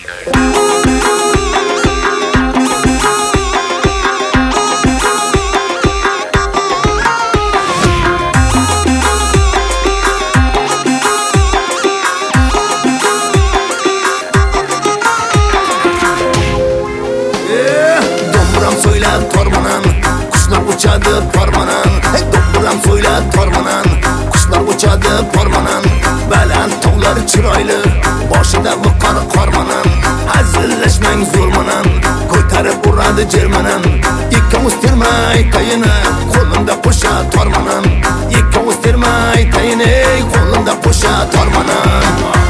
Uçadı parmanan, do'mbiram so'ylab tormanan, qushlar uçadı parmanan, baland tog'lar chiroyli, boshida viqor qormanan, hazillashmang zo'rmanan, ko'tarib uradi jermanan, ikkovimiz termay tayini, qo'limda qo'sha tormanan, ikkovimiz termay tayini, qo'limda qo'sha tormanan.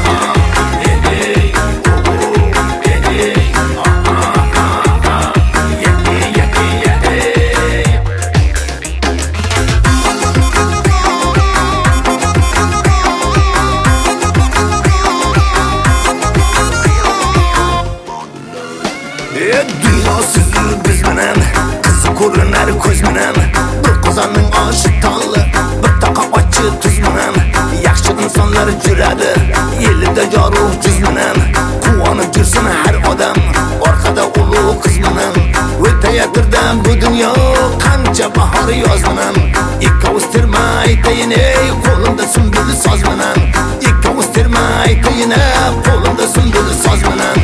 Dünya sizni biz bilan qiziq ko'rinar ko'z bilan, bir qozonning oshi tanli, bir taqa ochi tuz bilan, yaxshi insonlar juradi elida yorug' juz bilan, quvonib yursin har odam orqada ulug' qiz bilan, o'tayatirda bu dunyo qancha bahor yoz bilan, ikkovimiz termay tayini, qo'limda sumbul soz bilan, ikkovimiz termay tayini, qo'limda sumbul soz bilan.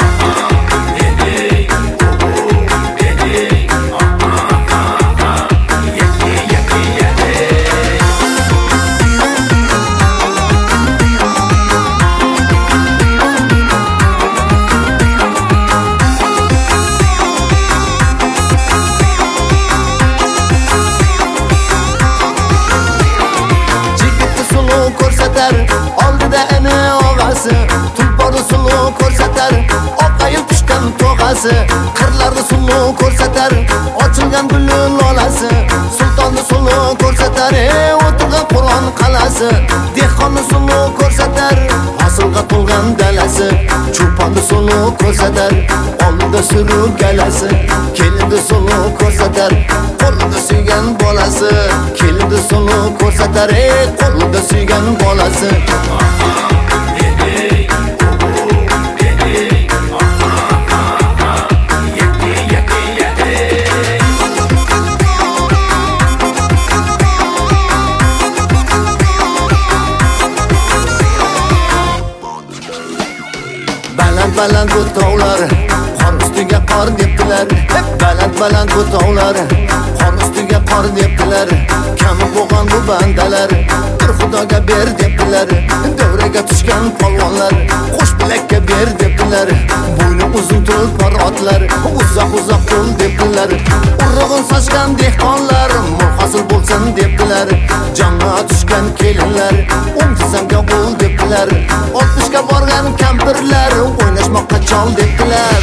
Oldida ana og'asi, tulpori suluv ko'rsatar, oqayib tushgan tog'asi, qirlarni suluv ko'rsatar, ochilgan gulli lolasi, sultonni suluv ko'rsatar, o'tirgan Qur'on qalasi, dehqonni suluv ko'rsatar, hosilga to'lgan dalasi, cho'ponni suluv ko'rsatar, oldida surug galasi, kelindi suluv ko'rsatar, qo'lida suygan bolasi, kelindi suluv ko'rsatar, qo'lida suygan bolasi. Baland bu tog'lar, qor ustiga qor debdilar. Baland bu tog'lar, qor ustiga qor debdilar. Kami bo'lgan bu bandalar, bir xudoga ber debdilar. Davraga tushgan polvonlar, qo'sh bilakka ber debdilar. Bo'yni uzun tulpor otlar, uzoq qo'l debdilar. Urug'in sochgan dehqonlar, hosil bo'lsin debdilar. Jonga tushgan kelinlar, o'ngtisamga bo'l debdilar. 60 ga borgan kampirlar, o'ynashmoqqa chol debdilar.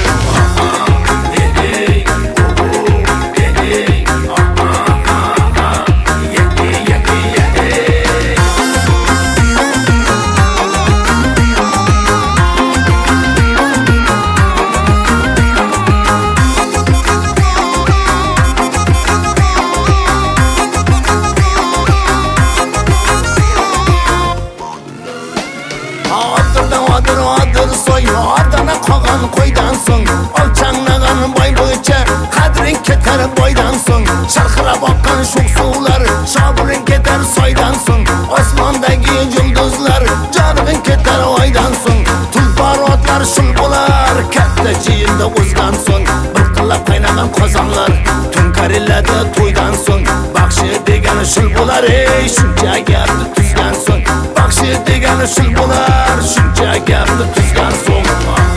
Odir so'y, ordana qolgan qo'ydan so'ng, olchanlagan boy bo'yicha qadring ketar boydan so'ng, sharqirab oqqan sho'x suvlar, shobiring ketar soydan so'ng, osmondagi yulduzlar, joning ketar oydan so'ng, tulpor otlar shul bo'lar, katta jiyinda o'zgan so'ng, bir qilib qaynagan qozonlar, tunkarilladi to'ydan so'ng, baxshi degani shul bo'lar, shuncha gapni tuzgan so'ng, baxshi degani shul bo'lar, shuncha gapni tuzgan so'ng.